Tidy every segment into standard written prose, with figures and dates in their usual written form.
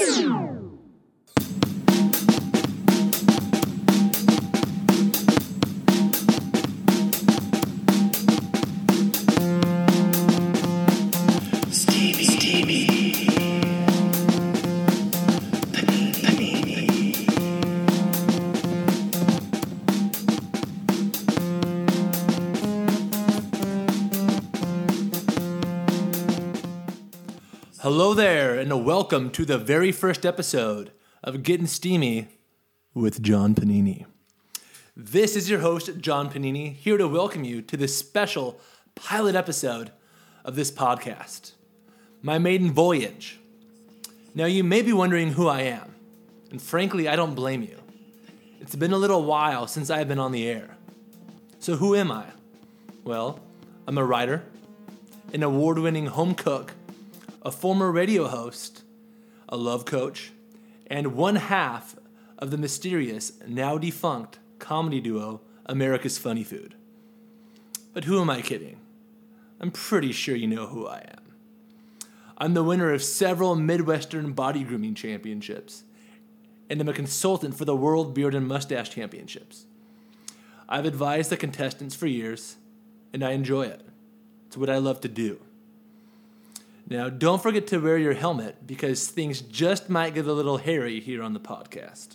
Hello there, and welcome to the very first episode of Getting Steamy with John Panini. This is your host, John Panini, here to welcome you to this special pilot episode of this podcast, my maiden voyage. Now, you may be wondering who I am, and frankly, I don't blame you. It's been a little while since I've been on the air. So who am I? Well, I'm a writer, an award-winning home cook, a former radio host, a love coach, and one half of the mysterious, now defunct, comedy duo America's Funny Food. But who am I kidding? I'm pretty sure you know who I am. I'm the winner of several Midwestern body grooming championships, and I'm a consultant for the World Beard and Mustache Championships. I've advised the contestants for years, and I enjoy it. It's what I love to do. Now, don't forget to wear your helmet because things just might get a little hairy here on the podcast.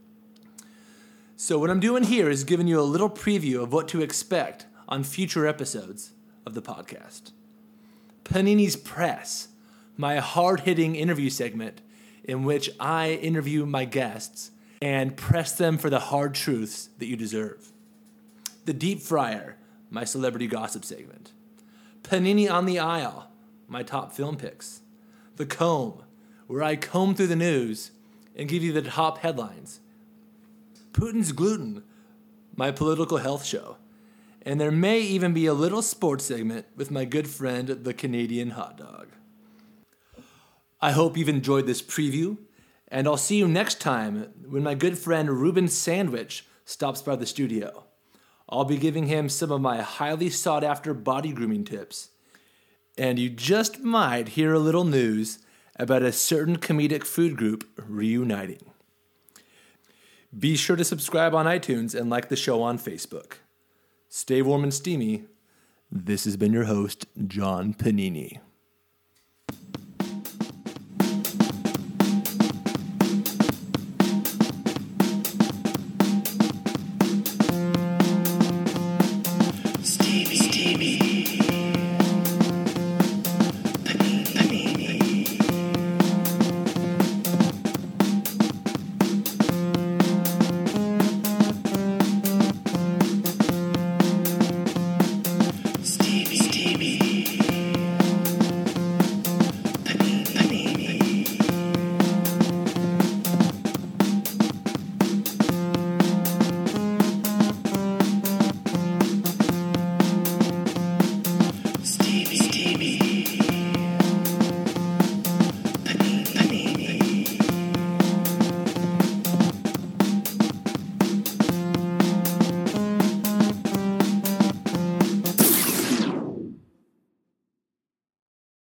So what I'm doing here is giving you a little preview of what to expect on future episodes of the podcast. Panini's Press, my hard-hitting interview segment in which I interview my guests and press them for the hard truths that you deserve. The Deep Fryer, my celebrity gossip segment. Panini on the Aisle, my top film picks. The Comb, where I comb through the news and give you the top headlines. Putin's Gluten, my political health show. And there may even be a little sports segment with my good friend, the Canadian Hot Dog. I hope you've enjoyed this preview, and I'll see you next time when my good friend Ruben Sandwich stops by the studio. I'll be giving him some of my highly sought-after body grooming tips. And you just might hear a little news about a certain comedic food group reuniting. Be sure to subscribe on iTunes and like the show on Facebook. Stay warm and steamy. This has been your host, John Panini.